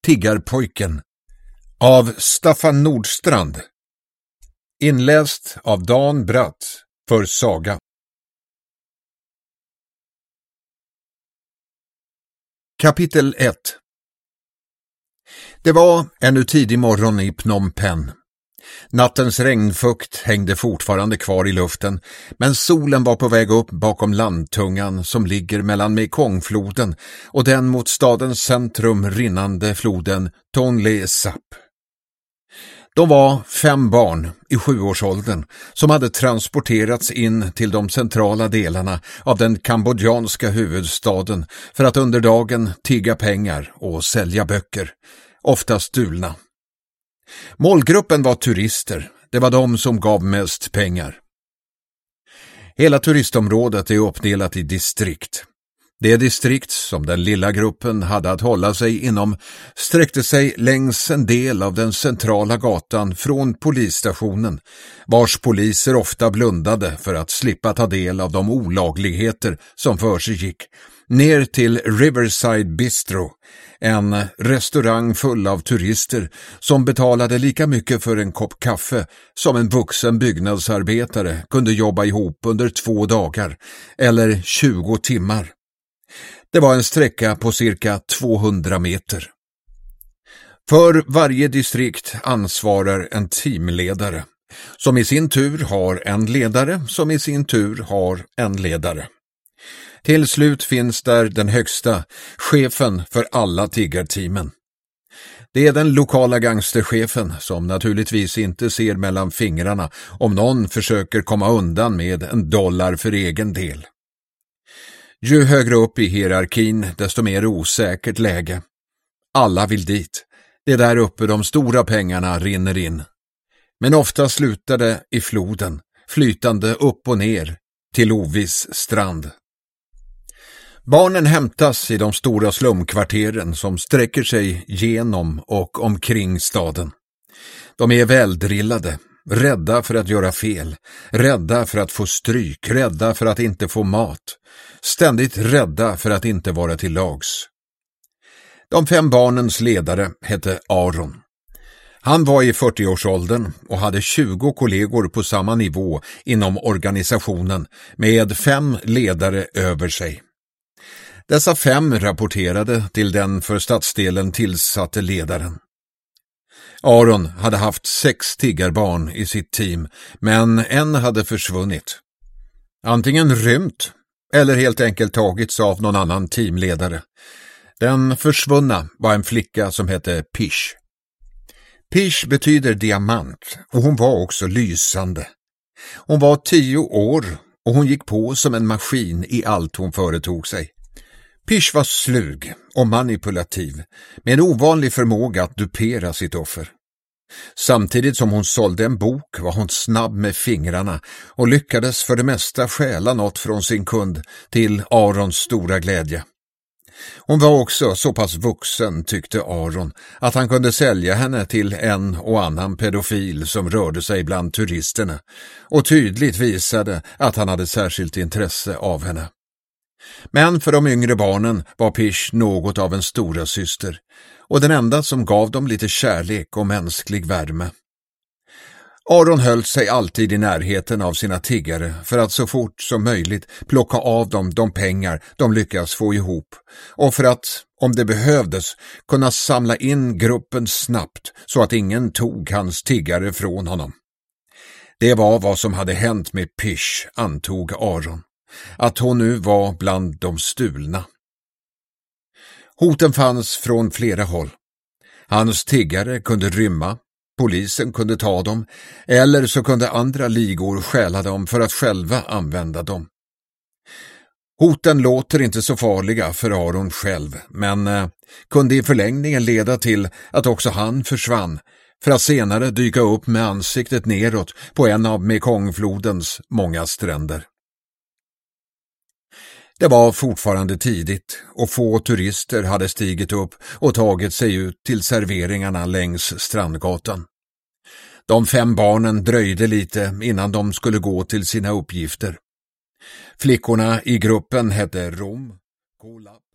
Tiggarpojken av Staffan Nordstrand. Inläst av Dan Bratt för Saga. Kapitel 1. Det var ännu tidig morgon i Phnom Penh. Nattens regnfukt hängde fortfarande kvar i luften, men solen var på väg upp bakom landtungan som ligger mellan Mekongfloden och den mot stadens centrum rinnande floden Tonle Sap. De var 5 barn i 7-årsåldern som hade transporterats in till de centrala delarna av den kambodjanska huvudstaden för att under dagen tigga pengar och sälja böcker, ofta stulna. Målgruppen var turister, det var de som gav mest pengar. Hela turistområdet är uppdelat i distrikt. Det distrikt som den lilla gruppen hade att hålla sig inom sträckte sig längs en del av den centrala gatan från polisstationen, vars poliser ofta blundade för att slippa ta del av de olagligheter som för sig gick, ner till Riverside Bistro, en restaurang full av turister som betalade lika mycket för en kopp kaffe som en vuxen byggnadsarbetare kunde jobba ihop under 2 dagar eller 20 timmar. Det var en sträcka på cirka 200 meter. För varje distrikt ansvarar en teamledare, som i sin tur har en ledare, som i sin tur har en ledare. Till slut finns där den högsta, chefen för alla tiggarteamen. Det är den lokala gangsterchefen som naturligtvis inte ser mellan fingrarna om någon försöker komma undan med $1 för egen del. Ju högre upp i hierarkin, desto mer osäkert läge. Alla vill dit. Det är där uppe de stora pengarna rinner in. Men ofta slutar det i floden, flytande upp och ner till oviss strand. Barnen hämtas i de stora slumkvarteren som sträcker sig genom och omkring staden. De är väldrillade, rädda för att göra fel, rädda för att få stryk, rädda för att inte få mat, ständigt rädda för att inte vara till lags. De 5 barnens ledare hette Aron. Han var i 40-årsåldern och hade 20 kollegor på samma nivå inom organisationen med 5 ledare över sig. Dessa 5 rapporterade till den för stadsdelen tillsatte ledaren. Aron hade haft 6 tiggarbarn i sitt team, men en hade försvunnit. Antingen rymt eller helt enkelt tagits av någon annan teamledare. Den försvunna var en flicka som hette Pish. Pish betyder diamant och hon var också lysande. Hon var 10 år och hon gick på som en maskin i allt hon företog sig. Pish var slug och manipulativ med en ovanlig förmåga att dupera sitt offer. Samtidigt som hon sålde en bok var hon snabb med fingrarna och lyckades för det mesta stjäla något från sin kund till Arons stora glädje. Hon var också så pass vuxen, tyckte Aron, att han kunde sälja henne till en och annan pedofil som rörde sig bland turisterna och tydligt visade att han hade särskilt intresse av henne. Men för de yngre barnen var Pish något av en stora syster och den enda som gav dem lite kärlek och mänsklig värme. Aron höll sig alltid i närheten av sina tiggare för att så fort som möjligt plocka av dem de pengar de lyckas få ihop och för att, om det behövdes, kunna samla in gruppen snabbt så att ingen tog hans tiggare från honom. Det var vad som hade hänt med Pish, antog Aron. Att hon nu var bland de stulna. Hoten fanns från flera håll. Hans tiggare kunde rymma, polisen kunde ta dem, eller så kunde andra ligor stjäla dem för att själva använda dem. Hoten låter inte så farliga för Aron själv, men kunde i förlängningen leda till att också han försvann, för att senare dyka upp med ansiktet neråt på en av Mekongflodens många stränder. Det var fortfarande tidigt och få turister hade stigit upp och tagit sig ut till serveringarna längs strandgatan. De 5 barnen dröjde lite innan de skulle gå till sina uppgifter. Flickorna i gruppen hette Rom, Kolap